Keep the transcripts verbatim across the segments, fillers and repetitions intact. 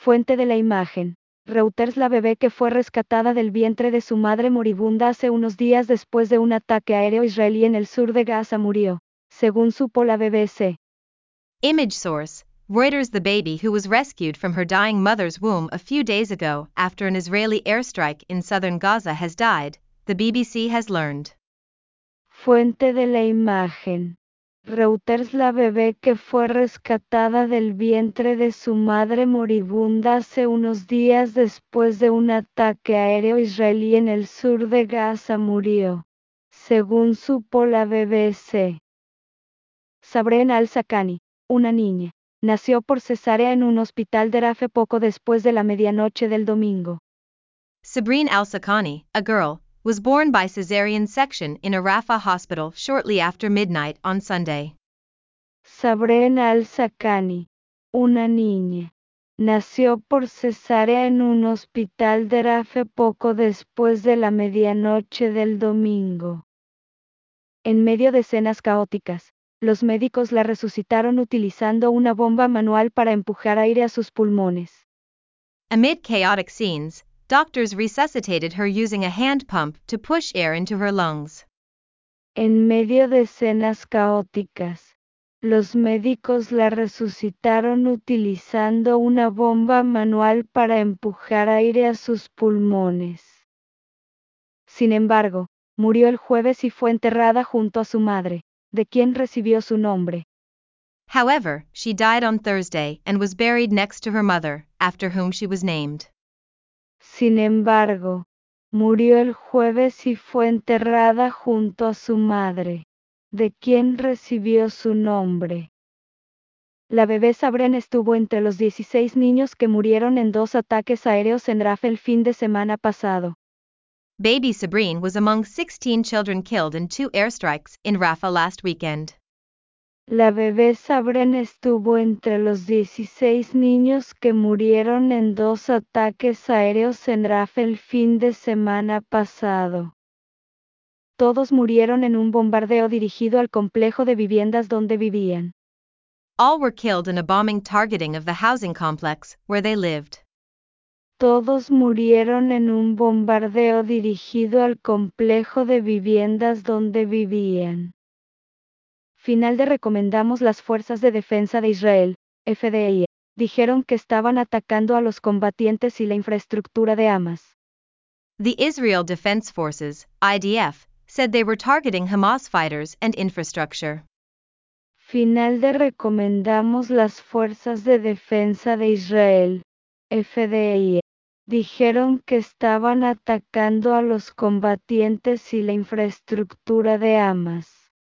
Fuente de la imagen. Reuters. La bebé que fue rescatada del vientre de su madre moribunda hace unos días después de un ataque aéreo israelí en el sur de Gaza murió, según supo la B B C. Image source, Reuters. The baby who was rescued from her dying mother's womb a few days ago after an Israeli airstrike in southern Gaza has died, the B B C has learned. Fuente de la imagen. Reuters. La bebé que fue rescatada del vientre de su madre moribunda hace unos días después de un ataque aéreo israelí en el sur de Gaza murió, según supo la B B C. Sabreen al-Sakani, una niña, nació por cesárea en un hospital de Rafah poco después de la medianoche del domingo. Sabreen al-Sakani, a girl, was born by caesarean section in a Rafah hospital shortly after midnight on Sunday. Sabreen al-Sakani, una niña, nació por cesárea en un hospital de Rafah poco después de la medianoche del domingo. En medio de escenas caóticas, los médicos la resucitaron utilizando una bomba manual para empujar aire a sus pulmones. Amid chaotic scenes, doctors resuscitated her using a hand pump to push air into her lungs. En medio de escenas caóticas, los médicos la resucitaron utilizando una bomba manual para empujar aire a sus pulmones. Sin embargo, murió el jueves y fue enterrada junto a su madre, de quien recibió su nombre. However, she died on Thursday and was buried next to her mother, after whom she was named. Sin embargo, murió el jueves y fue enterrada junto a su madre, de quien recibió su nombre. La bebé Sabreen estuvo entre los dieciséis niños que murieron en dos ataques aéreos en Rafah el fin de semana pasado. Baby Sabreen was among sixteen children killed in two airstrikes in Rafah last weekend. La bebé Sabreen estuvo entre los dieciséis niños que murieron en dos ataques aéreos en Rafah el fin de semana pasado. Todos murieron en un bombardeo dirigido al complejo de viviendas donde vivían. All were killed in a bombing targeting of the housing complex where they lived. Todos murieron en un bombardeo dirigido al complejo de viviendas donde vivían. Final de recomendamos. Las fuerzas de defensa de Israel, F D I, dijeron que estaban atacando a los combatientes y la infraestructura de Hamas. The Israel Defense Forces, I D F, said they were targeting Hamas fighters and infrastructure. Final de recomendamos. Las fuerzas de defensa de Israel, F D I, dijeron que estaban atacando a los combatientes y la infraestructura de Hamas.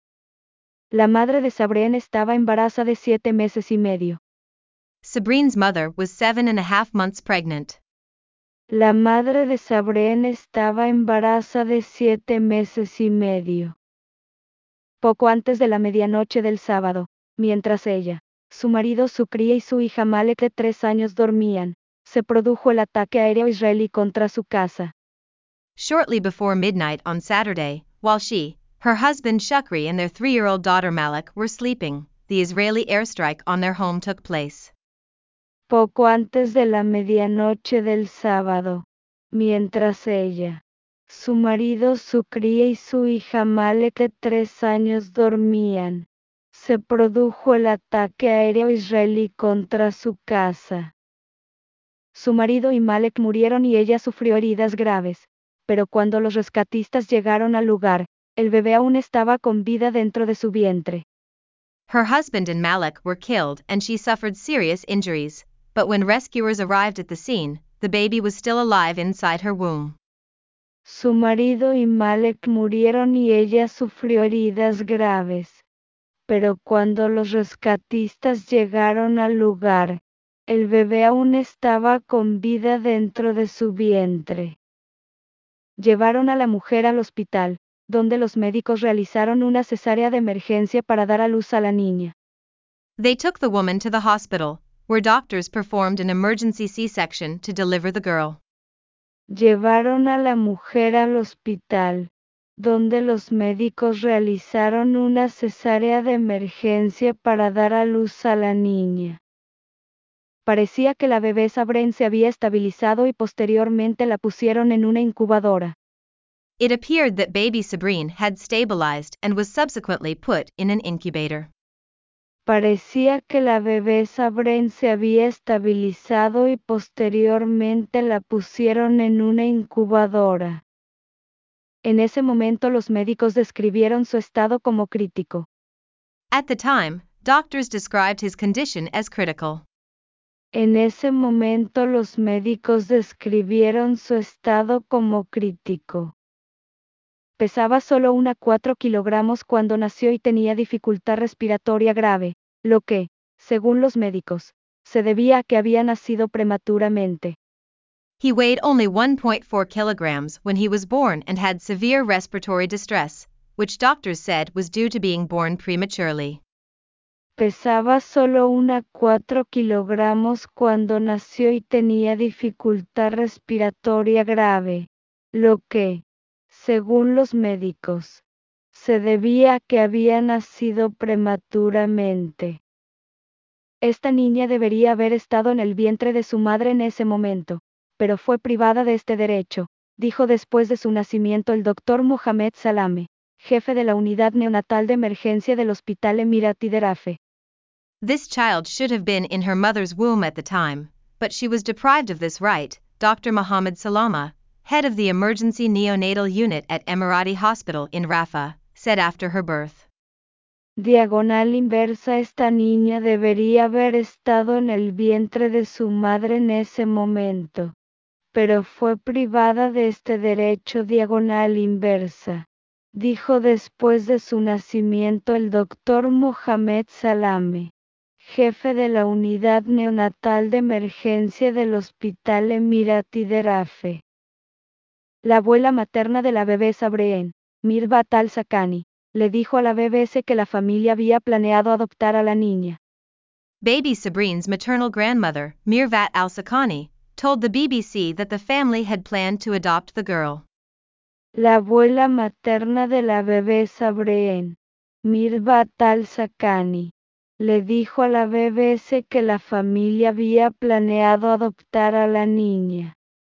La madre de Sabreen estaba embarazada de siete meses y medio. Sabreen's mother was seven and a half months pregnant. La madre de Sabreen estaba embarazada de siete meses y medio. Poco antes de la medianoche del sábado, mientras ella, su marido, su cría y su hija Malek de tres años dormían, se produjo el ataque aéreo israelí contra su casa. Shortly before midnight on Saturday, while she, her husband Shukri and their three-year-old daughter Malek were sleeping, the Israeli airstrike on their home took place. Poco antes de la medianoche del sábado, mientras ella, su marido, su cría y su hija Malek de tres años dormían, se produjo el ataque aéreo israelí contra su casa. Su marido y Malek murieron y ella sufrió heridas graves, pero cuando los rescatistas llegaron al lugar, el bebé aún estaba con vida dentro de su vientre. Her husband and Malek were killed and she suffered serious injuries, but when rescuers arrived at the scene, the baby was still alive inside her womb. Su marido y Malek murieron y ella sufrió heridas graves, pero cuando los rescatistas llegaron al lugar, el bebé aún estaba con vida dentro de su vientre. Llevaron a la mujer al hospital, donde los médicos realizaron una cesárea de emergencia para dar a luz a la niña. They took the woman to the hospital, where doctors performed an emergency C-section to deliver the girl. Llevaron a la mujer al hospital, donde los médicos realizaron una cesárea de emergencia para dar a luz a la niña. Parecía que la bebé Sabren se había estabilizado y posteriormente la pusieron en una incubadora. It appeared that baby Sabrine had stabilized and was subsequently put in an incubator. Parecía que la bebé Sabren se había estabilizado y posteriormente la pusieron en una incubadora. En ese momento los médicos describieron su estado como crítico. At the time, doctors described his condition as critical. En ese momento los médicos describieron su estado como crítico. Pesaba solo unos cuatro kilogramos cuando nació y tenía dificultad respiratoria grave, lo que, según los médicos, se debía a que había nacido prematuramente. He weighed only one point four kilograms when he was born and had severe respiratory distress, which doctors said was due to being born prematurely. Pesaba solo unos cuatro kilogramos cuando nació y tenía dificultad respiratoria grave, lo que, según los médicos, se debía a que había nacido prematuramente. Esta niña debería haber estado en el vientre de su madre en ese momento, pero fue privada de este derecho, dijo después de su nacimiento el doctor Mohamed Salame, jefe de la unidad neonatal de emergencia del Hospital Emirati de Rafah. This child should have been in her mother's womb at the time, but she was deprived of this right, Doctor Mohamed Salama, head of the emergency neonatal unit at Emirati Hospital in Rafah, said after her birth. Diagonal inversa. Esta niña debería haber estado en el vientre de su madre en ese momento, pero fue privada de este derecho. Diagonal inversa, dijo después de su nacimiento el doctor Mohamed Salame, jefe de la unidad neonatal de emergencia del Hospital Emirati de Rafah. La abuela materna de la bebé Sabreen, Mirvat al-Sakani, le dijo a la B B C que la familia había planeado adoptar a la niña. Baby Sabrine's maternal grandmother, Mirvat al-Sakani, told the B B C that the family had planned to adopt the girl. La abuela materna de la bebé Sabreen, Mirvat al-Sakani, le dijo a la B B C que la familia había planeado adoptar a la niña.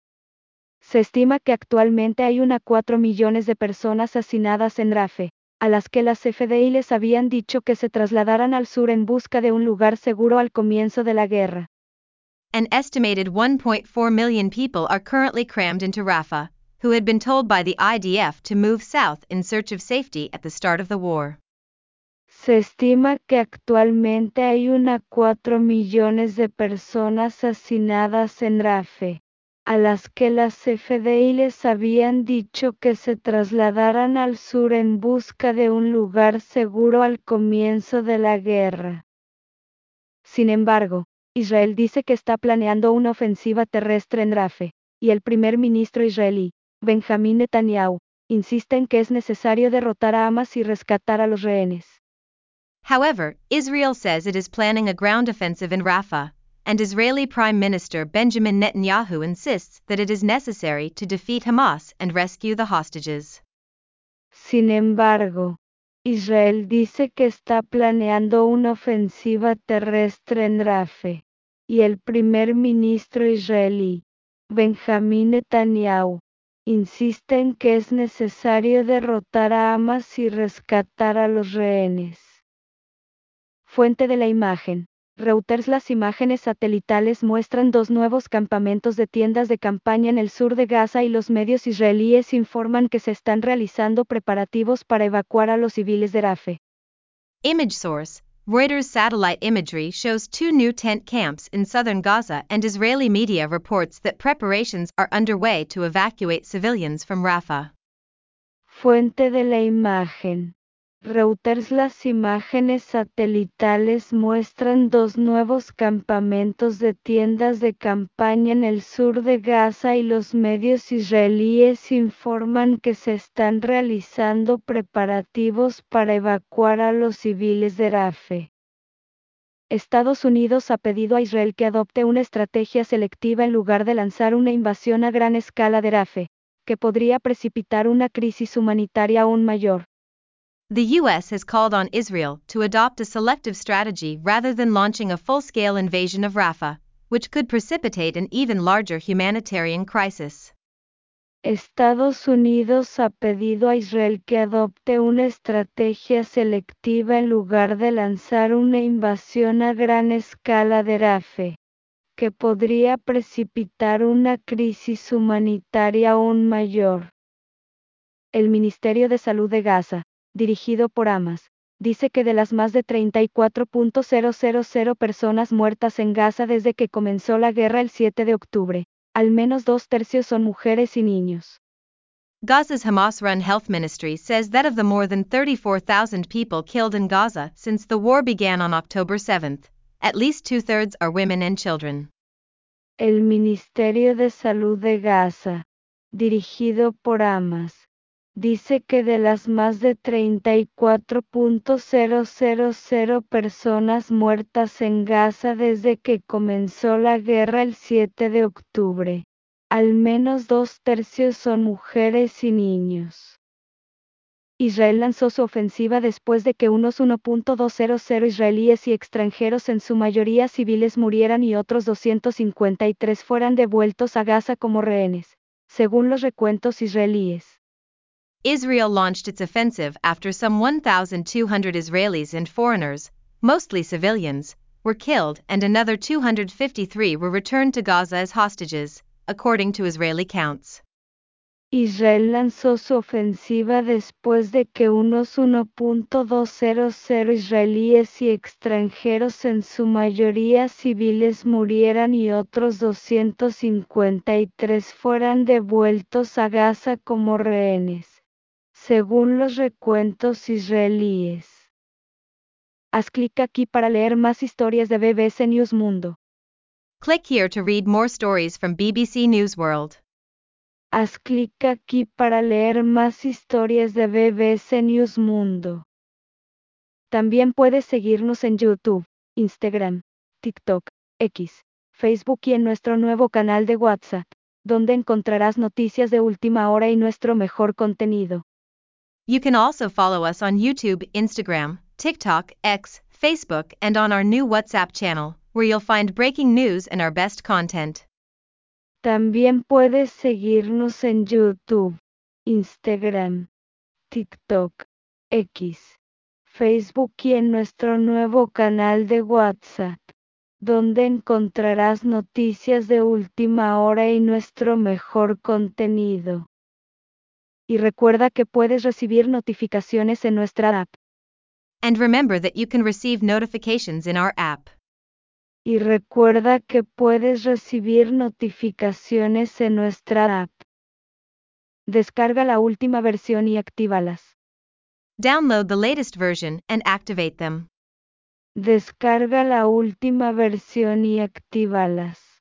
Se estima que actualmente hay unas cuatro millones de personas hacinadas en Rafah, a las que las F D I les habían dicho que se trasladaran al sur en busca de un lugar seguro al comienzo de la guerra. An estimated one point four million people are currently crammed into Rafah, who had been told by the I D F to move south in search of safety at the start of the war. Se estima que actualmente hay unas cuatro millones de personas hacinadas en Rafah, a las que las F D I les habían dicho que se trasladaran al sur en busca de un lugar seguro al comienzo de la guerra. Sin embargo, Israel dice que está planeando una ofensiva terrestre en Rafah, y el primer ministro israelí, Benjamín Netanyahu, insiste en que es necesario derrotar a Hamas y rescatar a los rehenes. However, Israel says it is planning a ground offensive in Rafah, and Israeli Prime Minister Benjamin Netanyahu insists that it is necessary to defeat Hamas and rescue the hostages. Sin embargo, Israel dice que está planeando una ofensiva terrestre en Rafah, y el primer ministro israelí, Benjamín Netanyahu, insiste en que es necesario derrotar a Hamas y rescatar a los rehenes. Fuente de la imagen. Reuters. Las imágenes satelitales muestran dos nuevos campamentos de tiendas de campaña en el sur de Gaza y los medios israelíes informan que se están realizando preparativos para evacuar a los civiles de Rafah. Image source: Reuters. Satellite imagery shows two new tent camps in southern Gaza, and Israeli media reports that preparations are underway to evacuate civilians from Rafah. Fuente de la imagen. Reuters. Las imágenes satelitales muestran dos nuevos campamentos de tiendas de campaña en el sur de Gaza y los medios israelíes informan que se están realizando preparativos para evacuar a los civiles de Rafah. Estados Unidos ha pedido a Israel que adopte una estrategia selectiva en lugar de lanzar una invasión a gran escala de Rafah, que podría precipitar una crisis humanitaria aún mayor. The U S has called on Israel to adopt a selective strategy rather than launching a full-scale invasion of Rafah, which could precipitate an even larger humanitarian crisis. Estados Unidos ha pedido a Israel que adopte una estrategia selectiva en lugar de lanzar una invasión a gran escala de Rafah, que podría precipitar una crisis humanitaria aún mayor. El Ministerio de Salud de Gaza, dirigido por Hamas, dice que de las más de treinta y cuatro mil personas muertas en Gaza desde que comenzó la guerra el siete de octubre, al menos dos tercios son mujeres y niños. Gaza's Hamas-run health ministry says that of the more than thirty-four thousand people killed in Gaza since the war began on October seventh, at least two-thirds are women and children. El Ministerio de Salud de Gaza, dirigido por Hamas, dice que de las más de treinta y cuatro mil personas muertas en Gaza desde que comenzó la guerra el siete de octubre, al menos dos tercios son mujeres y niños. Israel lanzó su ofensiva después de que unos uno mil doscientos israelíes y extranjeros, en su mayoría civiles, murieran y otros doscientos cincuenta y tres fueran devueltos a Gaza como rehenes, según los recuentos israelíes. Israel launched its offensive after some one thousand two hundred Israelis and foreigners, mostly civilians, were killed and another two hundred fifty-three were returned to Gaza as hostages, according to Israeli counts. Israel lanzó su ofensiva después de que unos uno mil doscientos israelíes y extranjeros, en su mayoría civiles, murieran y otros doscientos cincuenta y tres fueran devueltos a Gaza como rehenes, según los recuentos israelíes. Haz clic aquí para leer más historias de B B C News Mundo. Click here to read more stories from B B C News World. Haz clic aquí para leer más historias de B B C News Mundo. También puedes seguirnos en YouTube, Instagram, TikTok, X, Facebook y en nuestro nuevo canal de WhatsApp, donde encontrarás noticias de última hora y nuestro mejor contenido. You can also follow us on YouTube, Instagram, TikTok, X, Facebook, and on our new WhatsApp channel, where you'll find breaking news and our best content. También puedes seguirnos en YouTube, Instagram, TikTok, X, Facebook y en nuestro nuevo canal de WhatsApp, donde encontrarás noticias de última hora y nuestro mejor contenido. Y recuerda que puedes recibir notificaciones en nuestra app. And remember that you can receive notifications in our app. Y recuerda que puedes recibir notificaciones en nuestra app. Descarga la última versión y actívalas. Download the latest version and activate them. Descarga la última versión y actívalas.